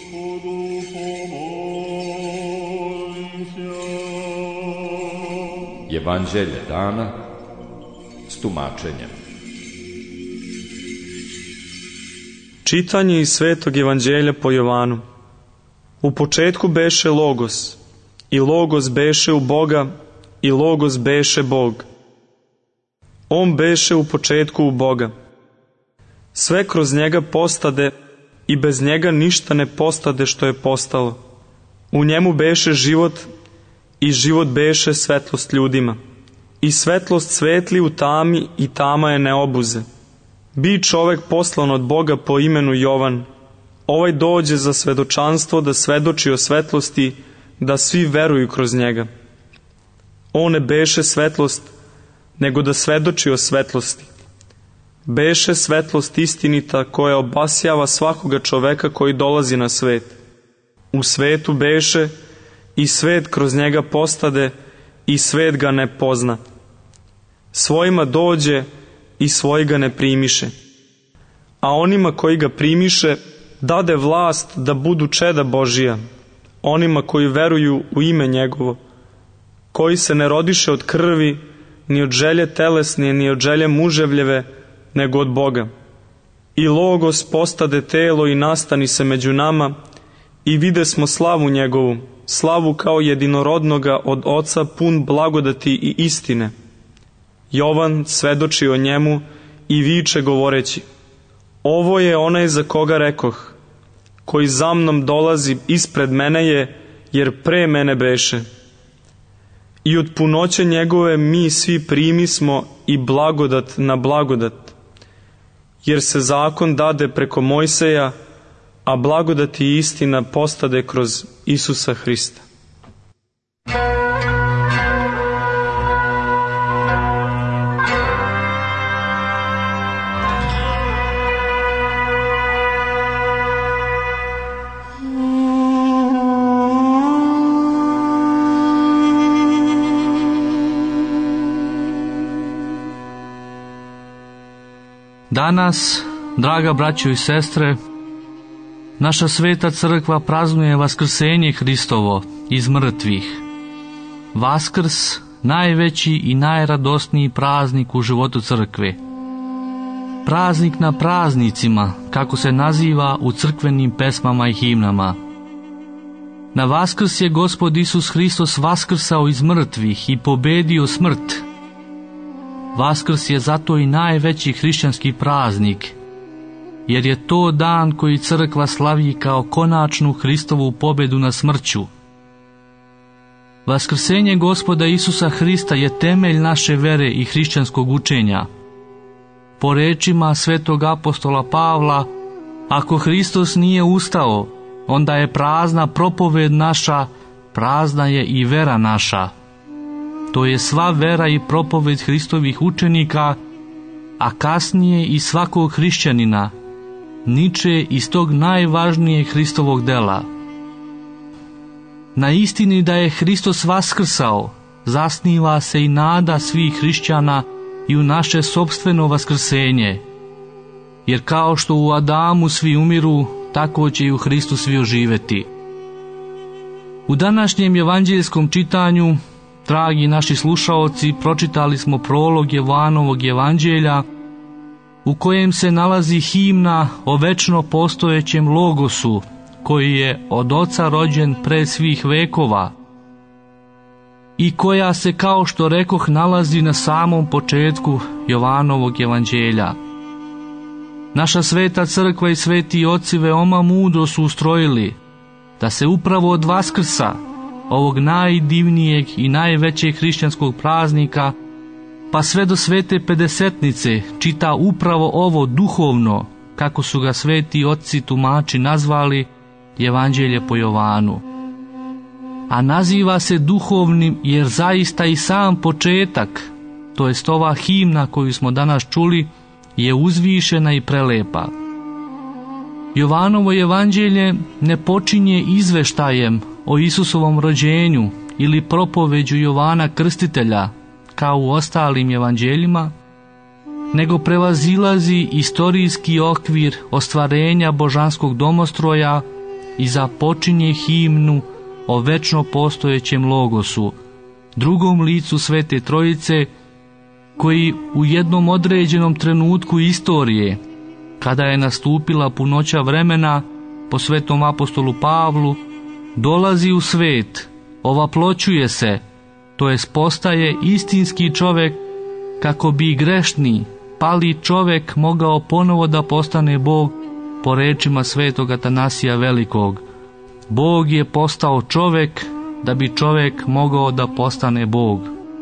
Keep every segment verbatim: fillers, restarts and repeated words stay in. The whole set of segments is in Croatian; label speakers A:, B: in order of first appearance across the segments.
A: Evanđelje dana s tumačenjem.
B: Čitanje iz Svetog Evanđelja po Jovanu. U početku beše Logos, i Logos beše u Boga, i Logos beše Bog. On beše u početku u Boga. Sve kroz njega postade, i bez njega ništa ne postade što je postalo. U njemu beše život, i život beše svetlost ljudima. I svetlost svetli u tami, i tama je ne obuze. Bi čovek poslan od Boga po imenu Jovan. Ovaj dođe za svedočanstvo da svedoči o svetlosti, da svi veruju kroz njega. On ne beše svetlost, nego da svedoči o svetlosti. Beše svetlost istinita koja obasjava svakoga čoveka koji dolazi na svet. U svetu beše, i svet kroz njega postade, i svet ga ne pozna. Svojima dođe, i svoji ga ne primiše. A onima koji ga primiše, dade vlast da budu čeda Božija, onima koji veruju u ime njegovo, koji se ne rodiše od krvi, ni od želje telesne, ni od želje muževljeve, nego od Boga. I Logos postade telo i nastani se među nama, i vide smo slavu njegovu, slavu kao jedinorodnoga od Oca, pun blagodati i istine. Jovan svedoči o njemu i viče govoreći: ovo je onaj za koga rekoh, koji za mnom dolazi ispred mene je, jer pre mene beše. I od punoće njegove mi svi primismo i blagodat na blagodat, jer se zakon dade preko Mojseja, a blagodat i istina postade kroz Isusa Hrista.
C: Danas, draga braćo i sestre, naša sveta crkva praznuje Vaskrsenje Hristovo iz mrtvih. Vaskrs, najveći i najradosniji praznik u životu crkve. Praznik na praznicima, kako se naziva u crkvenim pesmama i himnama. Na Vaskrs je Gospod Isus Hristos vaskrsao iz mrtvih i pobedio smrt. Vaskrs je zato i najveći hrišćanski praznik, jer je to dan koji crkva slavi kao konačnu Hristovu pobedu na smrću. Vaskrsenje Gospoda Isusa Hrista je temelj naše vere i hrišćanskog učenja. Po rečima svetog apostola Pavla, ako Hristos nije ustao, onda je prazna propoved naša, prazna je i vera naša. To je sva vera i propoved Hristovih učenika, a kasnije i svakog hrišćanina, niče iz tog najvažnijeg Hristovog dela. Na istini da je Hristos vaskrsao, zasniva se i nada svih hrišćana i u naše sopstveno vaskrsenje. Jer kao što u Adamu svi umiru, tako će i u Hristu svi oživeti. U današnjem evanđeljskom čitanju, dragi naši slušaoci, pročitali smo prolog Jovanovog evanđelja, u kojem se nalazi himna o večno postojećem Logosu, koji je od Oca rođen pre svih vekova i koja se, kao što rekoh, nalazi na samom početku Jovanovog evanđelja. Naša sveta crkva i sveti oci veoma mudro su ustrojili da se upravo od Vaskrsa, ovog najdivnijeg i najvećeg hrišćanskog praznika, pa sve do svete Pedesetnice, čita upravo ovo duhovno, kako su ga sveti otci tumači nazvali, Evanđelje po Jovanu. A naziva se duhovnim jer zaista i sam početak, to jest ova himna koju smo danas čuli, je uzvišena i prelepa. Jovanovo evanđelje ne počinje izveštajem o Isusovom rođenju ili propoveđu Jovana Krstitelja, kao u ostalim evanđeljima, nego prevazilazi istorijski okvir ostvarenja božanskog domostroja i započinje himnu o večno postojećem logosu, drugom licu Svete Trojice, koji u jednom određenom trenutku istorije, kada je nastupila punoća vremena po svetom apostolu Pavlu, dolazi u svet, ovaploćuje se, to jest postaje istinski čovjek, kako bi grešni, pali čovjek mogao ponovo da postane Bog, po rečima svetog Atanasija Velikog. Bog je postao čovjek da bi čovjek mogao da postane Bog.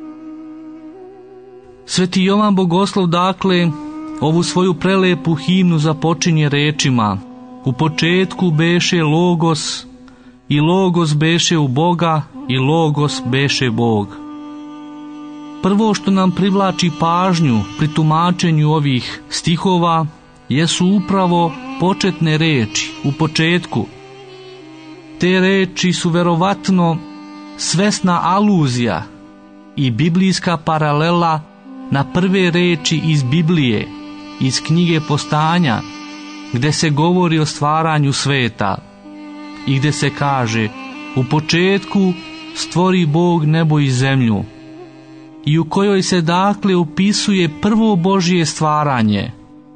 C: Sveti Jovan Bogoslov dakle ovu svoju prelepu himnu započinje rečima: u početku beše Logos, i Logos beše u Boga, i Logos beše Bog. Prvo što nam privlači pažnju pri tumačenju ovih stihova jesu upravo početne reči u početku. Te reči su verovatno svesna aluzija i biblijska paralela na prve reči iz Biblije, iz knjige Postanja, gdje se govori o stvaranju sveta i gdje se kaže: u početku stvori Bog nebo i zemlju, i u kojoj se dakle opisuje prvo Božje stvaranje.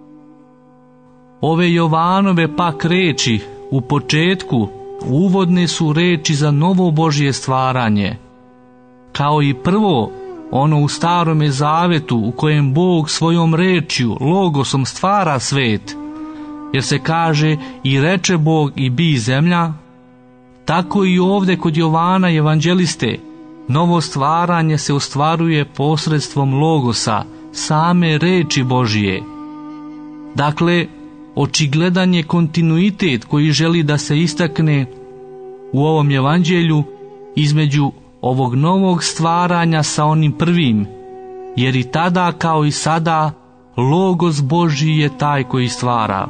C: Ove Jovanove pak reči u početku uvodne su reči za novo Božje stvaranje, kao i prvo ono u Starome Zavetu u kojem Bog svojom rečju, logosom, stvara svet, jer se kaže: i reče Bog i bi zemlja. Tako i ovdje kod Jovana evanđeliste novo stvaranje se ostvaruje posredstvom logosa, same reči Božije. Dakle, očigledan je kontinuitet koji želi da se istakne u ovom evanđelju između ovog novog stvaranja sa onim prvim, jer i tada kao i sada Logos Božji je taj koji stvara.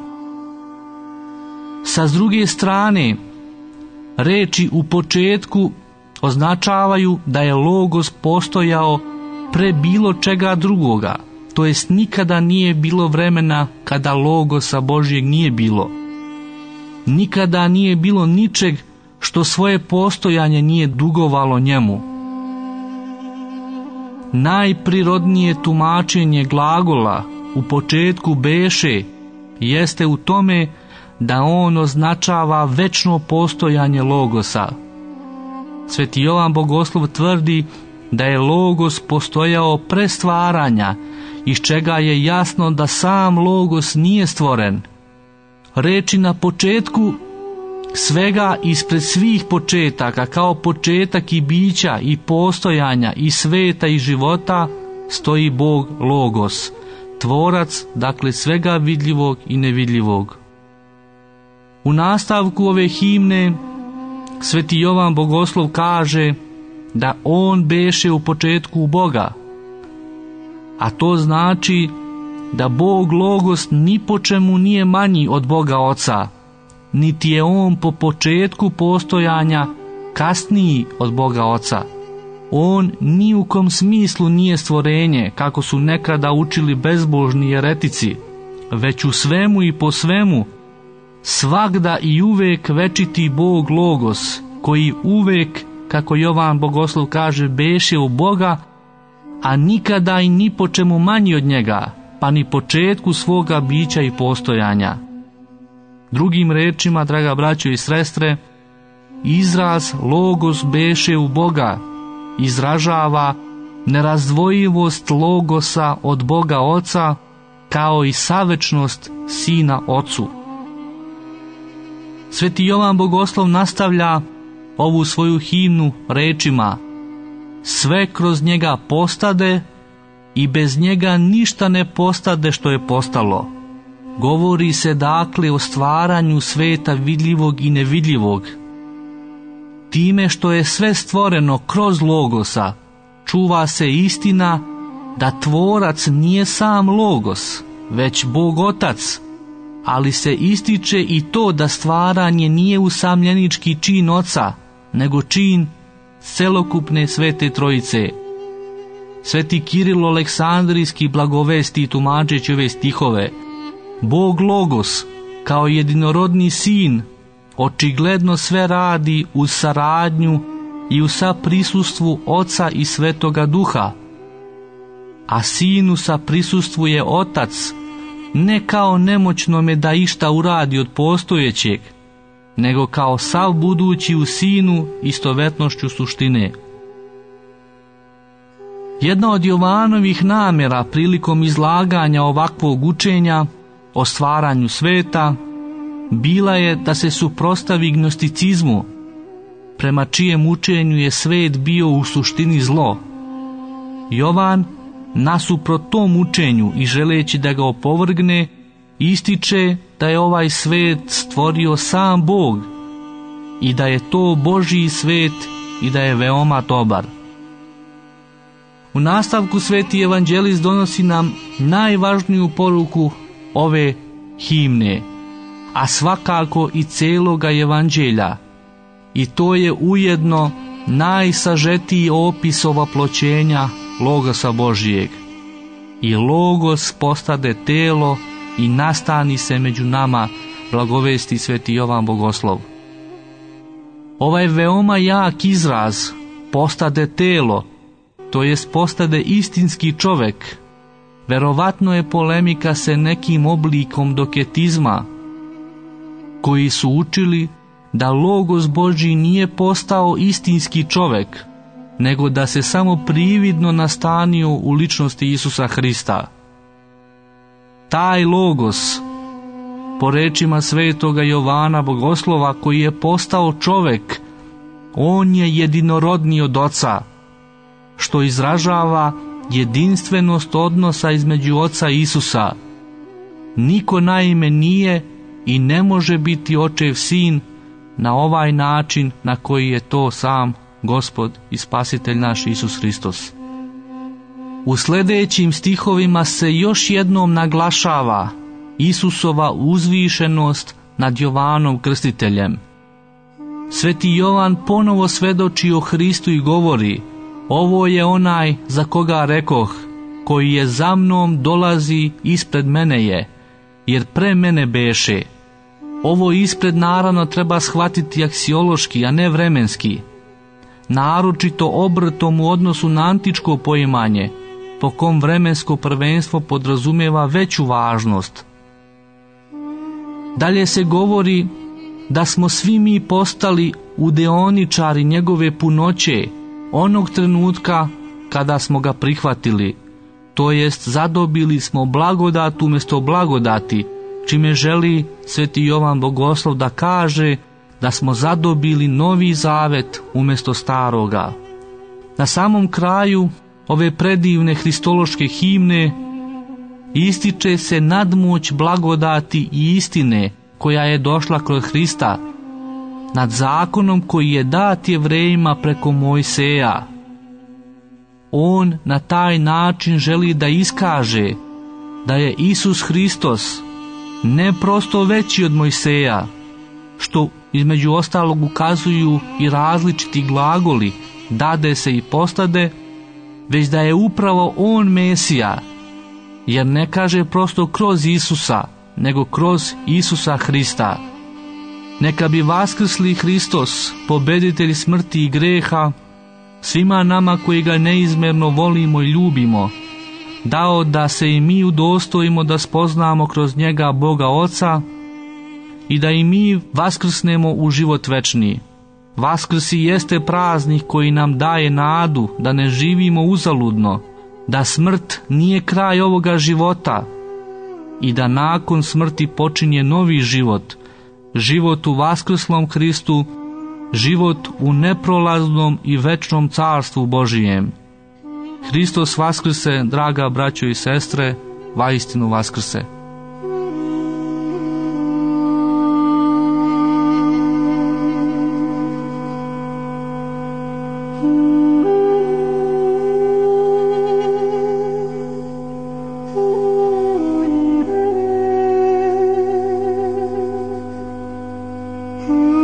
C: Sa druge strane, reči u početku označavaju da je Logos postojao pre bilo čega drugoga, to jest nikada nije bilo vremena kada Logosa Božjeg nije bilo. Nikada nije bilo ničeg što svoje postojanje nije dugovalo njemu. Najprirodnije tumačenje glagola u početku beše jeste u tome da on označava večno postojanje Logosa. Sveti Jovan Bogoslov tvrdi da je Logos postojao pre stvaranja, iz čega je jasno da sam Logos nije stvoren. Reči na početku svega ispred svih početaka, kao početak i bića i postojanja i sveta i života, stoji Bog Logos, tvorac, dakle svega vidljivog i nevidljivog. U nastavku ove himne Sveti Jovan Bogoslov kaže da on beše u početku u Boga, a to znači da Bog Logos ni po čemu nije manji od Boga Oca, niti je on po početku postojanja kasniji od Boga Oca. On ni u kom smislu nije stvorenje, kako su nekada učili bezbožni jeretici, već u svemu i po svemu svagda i uvek večiti Bog Logos, koji uvek, kako Jovan Bogoslov kaže, beše u Boga, a nikada i ni po čemu manji od njega, pa ni početku svoga bića i postojanja. Drugim rečima, draga braćo i sestre, izraz Logos beše u Boga izražava nerazdvojivost Logosa od Boga Oca, kao i savečnost Sina Ocu. Sveti Jovan Bogoslov nastavlja ovu svoju himnu rečima: sve kroz njega postade i bez njega ništa ne postade što je postalo. Govori se dakle o stvaranju sveta vidljivog i nevidljivog. Time što je sve stvoreno kroz Logosa, čuva se istina da tvorac nije sam Logos, već Bog Otac, ali se ističe i to da stvaranje nije usamljenički čin Oca, nego čin celokupne Svete Trojice. Sveti Kiril Aleksandrijski blagovesti tumačeći ove stihove: Bog Logos kao jedinorodni sin očigledno sve radi uz saradnju i u saprisustvu Oca i Svetoga Duha, a Sinu saprisustvuje Otac, ne kao nemoćnome da išta uradi od postojećeg, nego kao sav budući u Sinu istovetnošću suštine. Jedna od Jovanovih namjera prilikom izlaganja ovakvog učenja o stvaranju sveta bila je da se suprotstavi gnosticizmu, prema čijem učenju je svet bio u suštini zlo. Jovan, nasuprot tom učenju i želeći da ga opovrgne, ističe da je ovaj svet stvorio sam Bog i da je to Božji svet i da je veoma dobar. U nastavku Sveti evanđelist donosi nam najvažniju poruku ove himne, a svakako i celoga evanđelja, i to je ujedno najsažetiji opis ovoploćenja Logosa Božijeg. I Logos postade telo i nastani se među nama, blagovesti Sveti Jovan Bogoslov. Ovaj veoma jak izraz postade telo, to jest postade istinski čovek, verovatno je polemika se nekim oblikom doketizma, koji su učili da Logos Božji nije postao istinski čovek, nego da se samo prividno nastanio u ličnosti Isusa Hrista. Taj Logos, po rečima Svetoga Jovana Bogoslova, koji je postao čovek, on je jedinorodni od Oca, što izražava jedinstvenost odnosa između Oca i Isusa. Niko naime nije i ne može biti Očev sin na ovaj način na koji je to sam Gospod i Spasitelj naš Isus Hristos. U sljedećim stihovima se još jednom naglašava Isusova uzvišenost nad Jovanom Krstiteljem. Sveti Jovan ponovo svedoči o Hristu i govori: ovo je onaj za koga rekoh, koji je za mnom dolazi ispred mene je, jer pre mene beše. Ovo ispred naravno treba shvatiti aksiološki, a ne vremenski, naročito obrtom u odnosu na antičko poimanje, po kom vremensko prvenstvo podrazumijeva veću važnost. Dalje se govori da smo svi mi postali udeoničari njegove punoće onog trenutka kada smo ga prihvatili, to jest zadobili smo blagodat umjesto blagodati, čime želi Sveti Jovan Bogoslov da kaže da smo zadobili novi zavet umjesto staroga. Na samom kraju ove predivne hristološke himne ističe se nadmoć blagodati i istine koja je došla kroz Hrista, nad zakonom koji je dat Jevrejima preko Mojseja. On na taj način želi da iskaže da je Isus Hristos ne prosto veći od Mojseja, što između ostalog ukazuju i različiti glagoli dade se i postade, već da je upravo on Mesija, jer ne kaže prosto kroz Isusa, nego kroz Isusa Hrista. Neka bi vaskrsli Hristos, pobeditelj smrti i greha, svima nama koji ga neizmjerno volimo i ljubimo, dao da se i mi udostojimo da spoznamo kroz njega Boga Oca i da i mi vaskrsnemo u život večni. Vaskrsi jeste praznik koji nam daje nadu da ne živimo uzaludno, da smrt nije kraj ovoga života i da nakon smrti počinje novi život, život u vaskrslom Hristu, život u neprolaznom i večnom carstvu Božijem. Hristos vaskrse, draga braćo i sestre, vaistinu vaskrse.
D: Hmm.